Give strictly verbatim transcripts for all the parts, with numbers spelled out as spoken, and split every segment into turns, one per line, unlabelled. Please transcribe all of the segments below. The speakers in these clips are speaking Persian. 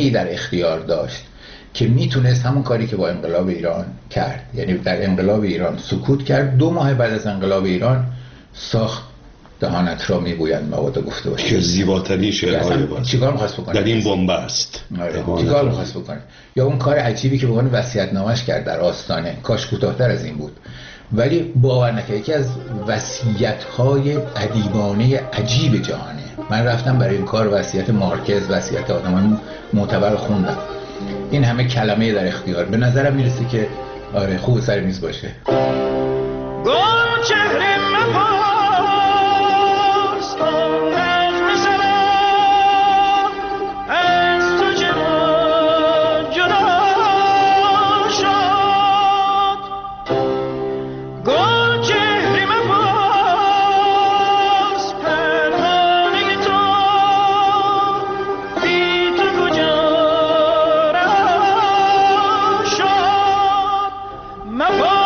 منبعی در اختیار داشت که میتونست همون کاری که با انقلاب ایران کرد، یعنی در انقلاب ایران سکوت کرد، دو ماه بعد از انقلاب ایران ساخت دهانت را میگویند مبادا گفته باشه
که زیباترین شعرهای باز
چیکار می‌خواست بکنه
در این بنبست.
چیکار می‌خواست بکنه؟ یا اون کار عجیبی که به عنوان وصیت‌نامه‌اش کرد در آستانه، کاش کوتاه‌تر از این بود، ولی باور نکنید یکی از وصیت‌های ادیبانه عجیب جهانه. من رفتم برای این کار وصیت مارکز، وصیت آدمان معتبر خوندم. این همه کلمه در اختیار، به نظرم میرسه که آره خوب سر میز باشه.
گل چهره مپرس از تو جدا جدا شد. گل چهره مپرس پنهانه تو بی تو کجا شد. مپرس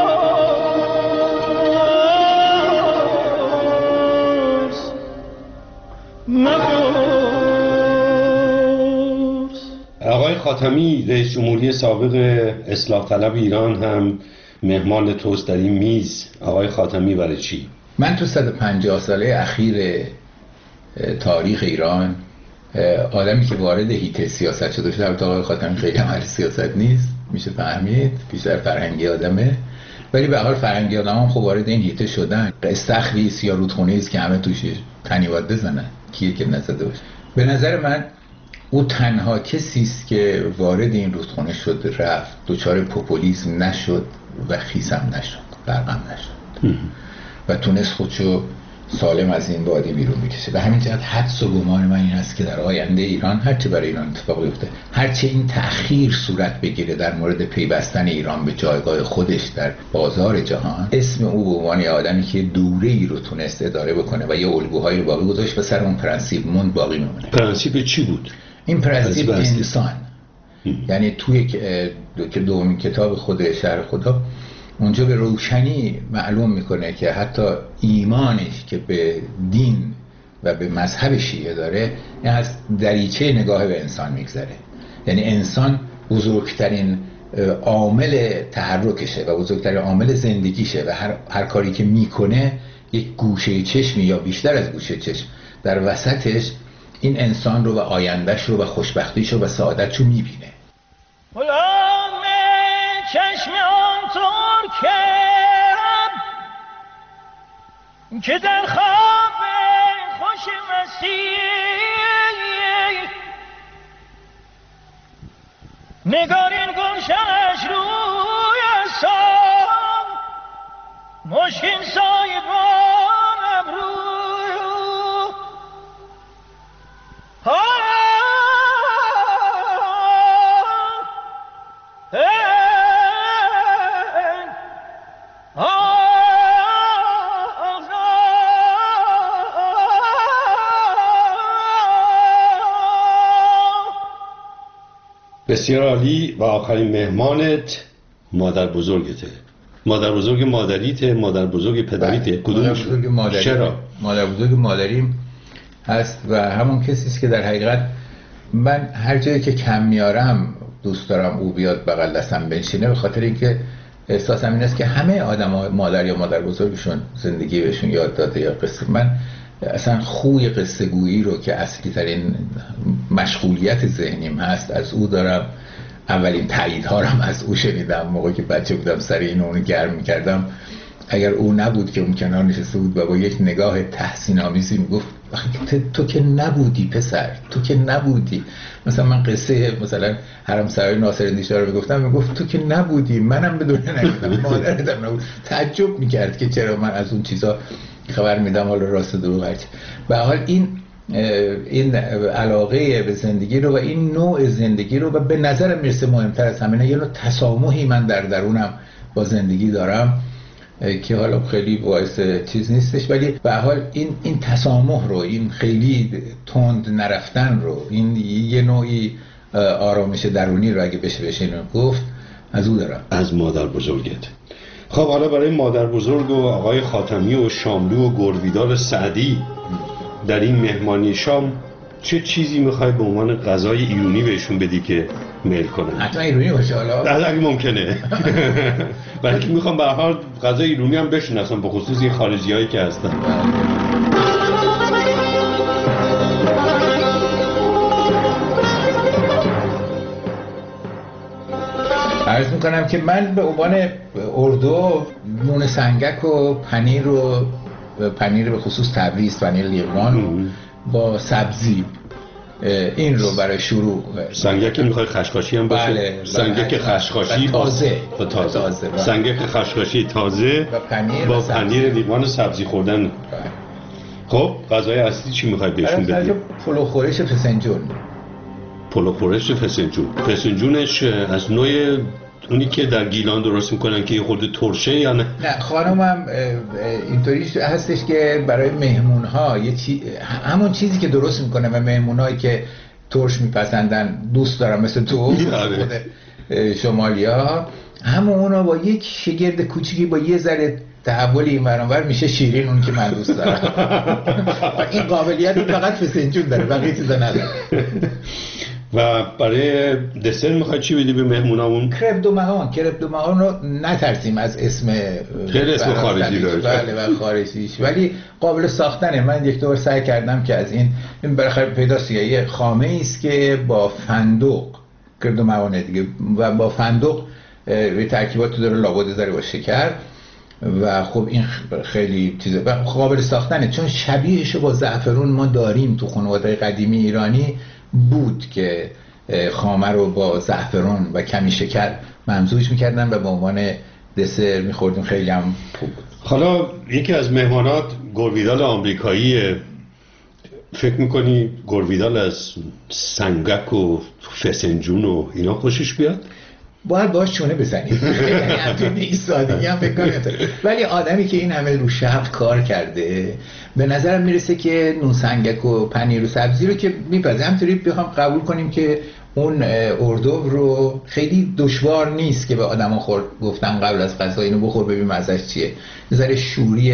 آقای خاتمی، رئیس جمهوری سابق اصلاح طلب ایران هم مهمان توست در این میز. آقای خاتمی برای چی؟
من تو صد و پنجاه ساله اخیر تاریخ ایران آدمی که وارد هیته سیاست شده شده، البته آقای خاتمی خیلی هم اهل سیاست نیست، میشه فهمید بیشتر فرهنگی آدمه، ولی به هر حال فرهنگی آدم هم خب وارد این هیته شدن. استخریست یا رودخونه‌ایست که همه توش تنیوات بزنن، کیه که نزده باشه. به نظر من او تنها کسی است که وارد این رودخونه شد، رفت، دچار پوپولیسم نشد و خیسم نشد، غرقم نشد و تونست خودشو سالم از این وادی بیرون بکشه. به همین جهت حدس و گمان من این است که در آینده ایران هرچه برای ایران اتفاق بیفته، هرچه این تأخیر صورت بگیره در مورد پیوستن ایران به جایگاه خودش در بازار جهان، اسم او به عنوان آدمی که دوره ای رو تونست اداره بکنه و یه الگوهایی رو باقی گذاشت و سر اون پرنسیپ موند باقی میمونه.
پرنسیپ چی بود؟
این پرنسیپ انسان، یعنی توی که دومین کتاب خود شرح خدا اونجا به روشنی معلوم میکنه که حتی ایمانش که به دین و به مذهب شیعه داره این از دریچه نگاه به انسان میگذره. یعنی انسان بزرگترین عامل تحرکشه و بزرگترین عامل زندگیشه و هر, هر کاری که میکنه یک گوشه چشمی یا بیشتر از گوشه چشم در وسطش این انسان رو و آیندهش رو و خوشبختیش رو و سعادتش رو میبینه.
غلام چشم آن ترکم که در خواب خوش مسیح نگارین گلشنش روی سام مشکین سایبان ابرو
بسیار عالی. و آخرین مهمانت مادر بزرگته. مادر بزرگ مادریته، مادر بزرگ پدریته. کدوم؟
مادر بزرگ مادری.
چرا؟
مادر بزرگ مادریم هست و همون کسی است که در حقیقت من هر جایی که کم میارم دوست دارم او بیاد بغل دستم بنشینه، به خاطر اینکه احساسم این است که همه آدم‌ها مادر یا مادر بزرگشون زندگی بهشون یاد داده یا قصه. من اصلا خوی قصه گویی رو که اصلی ترین مشغولیت ذهنیم هست از او دارم. اولین تاییدها رو از او شنیدم موقعی که بچه بودم، سر این اونو گرم میکردم. اگر او نبود که اون کنار نشسته بود و با یک نگاه تحسین آمیزی میگفت تو که نبودی پسر، تو که نبودی. مثلا من قصه مثلا حرم سرای ناصرالدین شاه رو میگفتم، میگفت تو که نبودی، منم به دنیا نیومدم، مادرم نبود. تعجب میکرد که چرا من از اون چیزا خبر میدم، حالا راست دروغ هرچی. به حال این این علاقه به زندگی رو و این نوع زندگی رو و به نظرم میرسه مهمتر از همه یه نوع تسامحی من در درونم با زندگی دارم که حالا خیلی باعث چیز نیستش، ولی به هر حال این این تسامح رو، این خیلی تند نرفتن رو، این یه نوعی آرامش درونی رو اگه بشه بشه اینو گفت از او دارم،
از مادر بزرگت. خب حالا برای مادر بزرگ و آقای خاتمی و شاملو و گرویدار سعدی در این مهمانی شام چه چیزی میخوای به عنوان غذای ایرانی بهشون بدی که میل کنن؟
حتما ایرانی باشه حالا
اگه ممکنه. ولی که میخوام به هر حال غذای ایرانی هم بشناسم، به خصوص این خارجیایی که هستن.
عرض میکنم که من به عنوان اردو نون سنگک و پنیر و پنیر به خصوص تبریز، پنیر لیقوان با سبزی، این رو برای شروع.
سنگک میخوای خشخاشی هم باشه؟
بله.
سنگک خشخاشی
تازه
با تازه,
تازه. بله.
سنگک خشخاشی تازه
با پنیر
با
و
پنیر لیوان و سبزی خوردن. بله. خب غذای اصلی چی میخوای بهشون بدی؟
پلو خورش فسنجون.
پلو خورش فسنجون. فسنجونش از نوع اونی که در گیلان درست میکنن که یه خورده ترشه یا نه؟
نه خانمم اینطوری هستش که برای مهمونها یه چی... همون چیزی که درست میکنه و مهمونهایی که ترش میپسندن دوست دارم مثل تو شمالیا، همون اونا با یک شگرد کوچیکی با یه ذره تحول این برانور میشه شیرین، اون که من دوست دارم. این قابلیت فقط فسنجون داره، بقیه چیزا نداره.
و برای دسر میخوای چی بدی به مهمونامون؟
کرپ دو مهان. کرپ دو مهان رو نترسیم از اسم،
خیلی اسم خارجی داره.
بله و خارجیش، ولی قابل ساختنه. من یک دور سعی کردم که از این این بالاخره پیداست یه خامه ای است که با فندق، کرپ دو مهانه دیگه، و با فندق به ترکیبات داره، لابد داره با شکر، و خب این خیلی چیزه و قابل ساختنه، چون شبیهشو با زعفرون ما داریم تو خانواده قدیمی ایرانی بود که خامه رو با زعفران و کمی شکر ممزوج میکردن و به عنوان دسر میخوردیم، خیلی هم خوب بود.
حالا یکی از مهمانات گورویدال آمریکایی، فکر میکنی گورویدال از سنگک و فسنجون و اینا خوشش بیاد؟
باید باش چونه بزنید، یعنی همچنین این سادگی هم بکنید. ولی آدمی که این همه رو شب کار کرده، به نظرم میرسه که نون سنگک و پنیر و سبزی رو که میپذه، همطوری بخوام قبول کنیم که اون اردو رو خیلی دشوار نیست که به آدم خورد. گفتم قبل از غذا اینو بخور ببین مزهش چیه، نظر شوری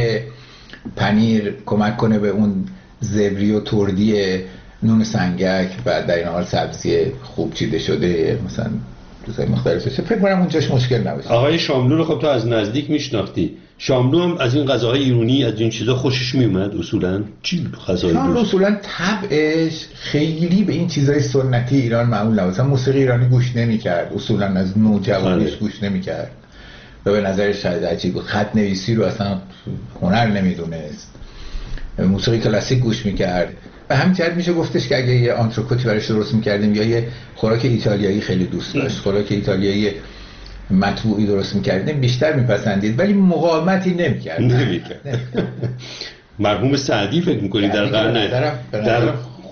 پنیر کمک کنه به اون زبری و تردی نون سنگک و در این حال سبزی خوب چیده شده مثلا چیزای مختلفه. فکر کنم اونجاش مشکل نباشه.
آقای شاملو رو خب تو از نزدیک میشناختی. شاملو هم از این غذاهای ایرانی، از این چیزا خوشش میومد اصولا؟ چی غذای
شاملو اصولا طبعش خیلی به این چیزای سنتی ایران معمول نبود. مثلا موسیقی ایرانی گوش نمی‌کرد، اصولا از نوجوانیش گوش نمی‌کرد و به نظرش شاید عجیب بود. خط نویسی رو اصلا هنر نمیدونست. موسیقی کلاسیک گوش می‌کرد. و همین جهت میشه گفتش که اگه یه آنتروکوتی براش درست می‌کردیم یا یه خوراک ایتالیایی خیلی دوست داشت، خوراک ایتالیایی مطبوعی درست می‌کردیم بیشتر می‌پسندید، ولی مقاومتی نمی‌کرد.
نمی‌کرد. مرحوم سعدی فکر می‌کنی در قرن در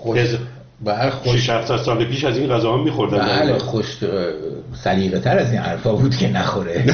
بله خوش
شش هفتصد سال پیش از این غذاها می‌خوردن؟
بله خوش سلیقه‌تر از این حرفا بود که نخوره.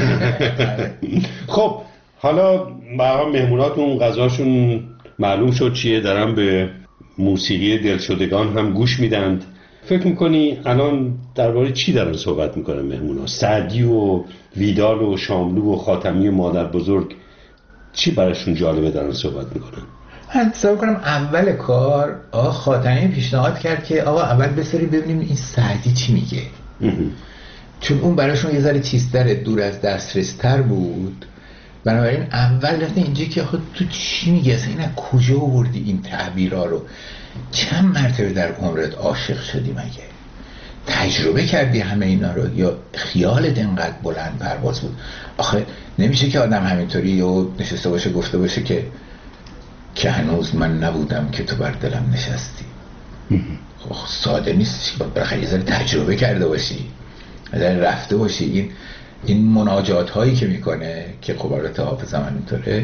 خب حالا برای مهموناتون غذاشون معلوم شد چیه، دارن به موسیقی دلشدگان هم گوش میدند. فکر میکنی الان درباره چی دارن صحبت میکنن مهمونا؟ سعدی و ویدال و شاملو و خاتمی و مادر بزرگ چی براشون جالبه دارن صحبت میکنن؟
من تصور کنم اول کار آقا خاتمی پیشنهاد کرد که آقا اول بساری ببینیم این سعدی چی میگه، چون اون براشون یه ذره چیزتر، دور از دسترستر بود. بنابراین اول رفتن اینجا که خود تو چی میگه، اصلا این کجا آوردی این تعبیرها رو، چند مرتبه در عمرت عاشق شدی مگه، تجربه کردی همه اینا رو، یا خیالت اینقدر بلند پرواز بود؟ آخه نمیشه که آدم همینطوری و نشسته باشه گفته باشه که که هنوز من نبودم که تو بر دلم نشستی. خب ساده نیست، بالاخره یه ذره تجربه کرده باشی، یه ذره رفته باشی. این این مناجات هایی که میکنه که خب البته حافظ هم اینطوره،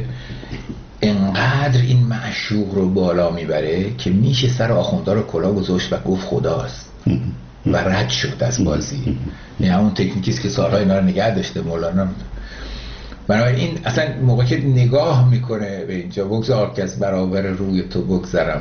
انقدر این معشوق رو بالا میبره که میشه سر آخونده رو کلا گذاشت و گفت خداست و رد شد از بازی. این همون تکنیکیست که سالها اینا رو نگه داشته مولانا. بنابراین این اصلا موقع که نگاه میکنه به اینجا، بگذار که از برابر روی تو بگذرم،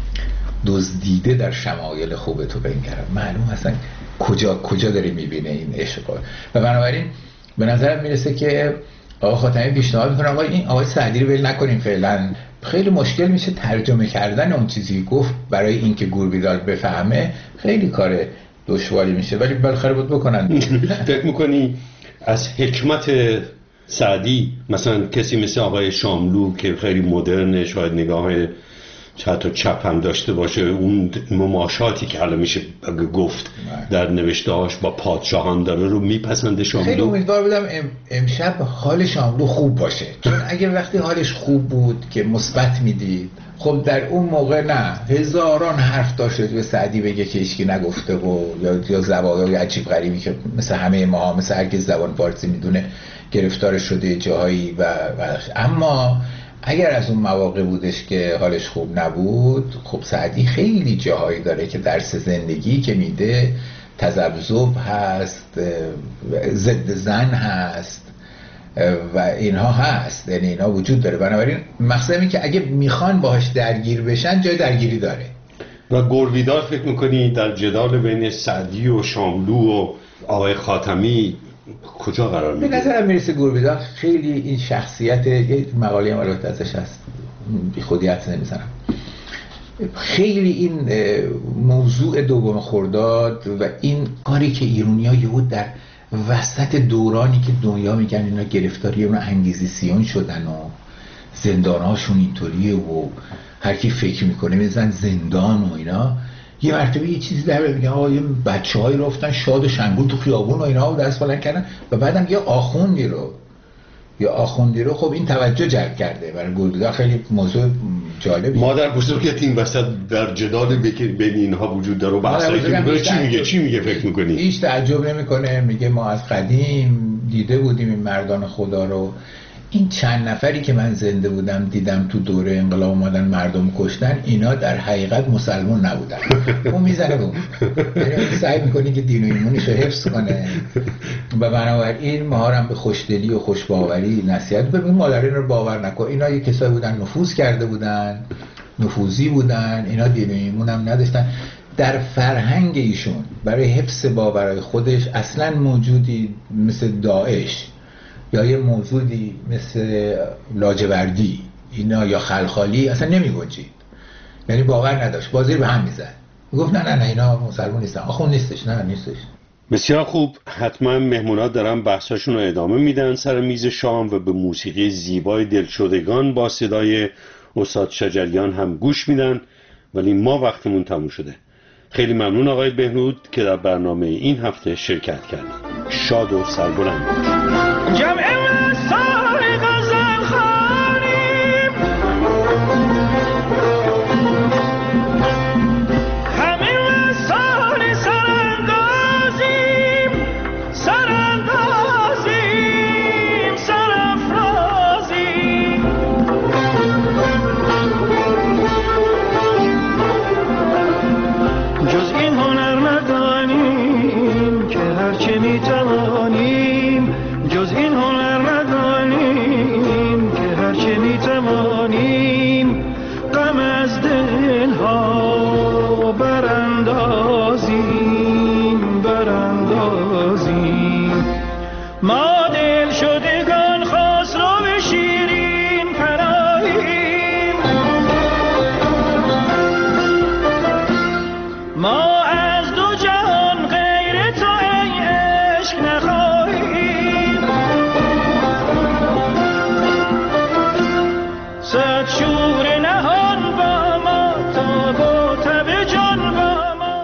دزدیده در شمایل خوب تو بنگرم، معلوم اصلا کجا کجا داره میبینه این عشق. و بنابراین به نظرم میرسه که آقا خاتمی پیشنهاد میکنه آقا این آقای سعدی رو ول نکنیم فعلا، خیلی مشکل میشه ترجمه کردن اون چیزی گفت برای اینکه گوربیدال بفهمه، خیلی کار دشواری میشه، ولی بالاخره بود بکنن.
فکر میکنی از حکمت سعدی مثلا کسی مثل آقای شاملو که خیلی مدرنه، شاید نگاه حتی چپ هم داشته باشه، اون مماشاتی که حالا میشه گفت در نوشته‌هاش با پادشاهان داره رو میپسنده شاملو؟
خیلی امیدوار بودم امشب حال شاملو خوب باشه، چون اگه وقتی حالش خوب بود که مثبت میدید، خب در اون موقع نه هزاران حرف داشت به سعدی بگه که هیچکی نگفته و یا یا زوایا عجیب غریبی که مثل همه ما، مثل هر کی زبان فارسی میدونه گرفتار شده جاهایی و, و اما اگر از اون مواقع بودش که حالش خوب نبود، خب سعدی خیلی جاهایی داره که درس زندگی که میده تذبذب هست، ضد زن هست و اینها هست، یعنی اینها وجود داره. بنابراین مقصد اینه که اگه میخوان باهاش درگیر بشن جای درگیری داره.
و گوربیدال فکر میکنی در جدال بین سعدی و شاملو و آقای خاتمی کجا قرار میگیره؟
به نظرم میرسه گوربیدال خیلی این شخصیت، یه مقاله هم البته ازش هست بی خودی حدس نمیزنم، خیلی این موضوع دوم خرداد و این کاری که ایرونی‌ها یهود در وسط دورانی که دنیا میگن اینا گرفتاری اون انگیزیسیون شدن و زندانهاشون اینطوریه و هر کی فکر میکنه میزن زندان و اینا، یه مرتبه یه چیزی در میگن آقا یه بچه‌هایی رفتن شاد و شنگول تو خیابون و اینا و دست بلند کردن و بعدم یه آخوندی رو یا آخوندی رو، خب این توجه جلب کرده. برای گوربیدال خیلی موضوع جالبی.
مادر بزرگت این وسط در جدال بین اینها وجود داره و بحثایی که میگه چی میگه چی میگه فکر میکنی؟
هیچ تعجب نمیکنه، میگه ما از قدیم دیده بودیم این مردان خدا رو، این چند نفری که من زنده بودم دیدم تو دوره انقلاب اومدن مردم کشتن، اینا در حقیقت مسلمان نبودن. اون میزنه بود، یعنی سعی میکنه که دین و ایمونش رو حفظ کنه و بنابراین ما هم به خوشدلی و خوشباوری نصیحت ببین مادرین رو باور نکن، اینا یه کسایی بودن نفوذ کرده بودن، نفوذی بودن، اینا دین و ایمون هم نداشتن. در فرهنگ ایشون برای حفظ باورهای خودش اصلا موجودی مثل داعش یا یه موجودی مثل لاجوردی اینا یا خلخالی اصلا نمی گنجید، یعنی باور نداشت، بازی رو به هم میزد، گفت نه نه نه اینا مسلمان نیستن، آخون نیستش، نه نیستش.
بسیار خوب، حتما مهمونات دارن بحثاشون رو ادامه میدن سر میز شام و به موسیقی زیبای دلشدگان با صدای استاد شجریان هم گوش میدن، ولی ما وقتمون تموم شده. خیلی ممنون آقای بهنود که در برنامه این هفته شرکت کردید. شاد و سربلند.
جمع مسال غزل خوانیم، همه مسال سراندازیم، سراندازیم، سرافرازیم. جز این هنر ندانیم که هرچه میتوانیم، جز این هنر ندانیم که هرچه میتوانیم، غم از دلها براندازیم، براندازیم. ما دل شدگان خسرو به شیرین پناهیم، ما از دو جهان غیر تو ای عشق نخواهیم. صد شور نهان با ما تا با تب جان با ما.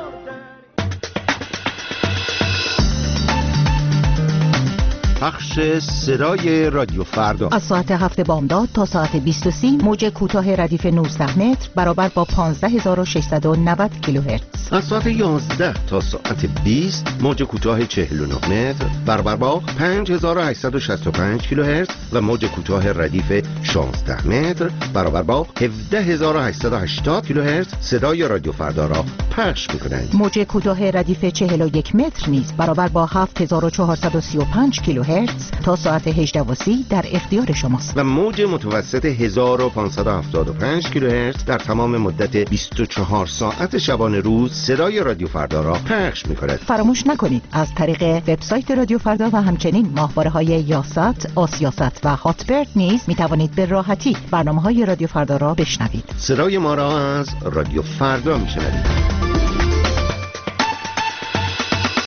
پخش صدای رادیو فردا
از ساعت هفت بامداد تا ساعت بیست و سی موج کوتاه ردیف نوزده متر برابر با پانزده هزار و ششصد و نود کیلوهرتز.
از ساعت یازده تا ساعت بیست موج کوتاه چهل و نه متر برابر با پنج هزار و هشتصد و شصت و پنج کیلوهرتز و موج کوتاه ردیف شانزده متر برابر با هفده هزار و هشتصد و هشتاد کیلوهرتز صدای رادیو فردا را پخش می‌کنند.
موج کوتاه ردیف چهل و یک متر نیز برابر با هفت هزار و چهارصد و سی و پنج کیلوهرتز تا ساعت هجده و سی در اختیار شماست.
و موج متوسط هزار و پانصد و هفتاد و پنج کیلوهرتز در تمام مدت بیست و چهار ساعت شبانه روز صدای رادیو فردا را پخش می‌کند.
فراموش نکنید از طریق وبسایت رادیو فردا و همچنین ماهواره‌های یاست، آسیاست و هاتبرد نیز می‌توانید به راحتی برنامه‌های رادیو فردا را بشنوید.
صدای ما را از رادیو فردا می‌شنوید.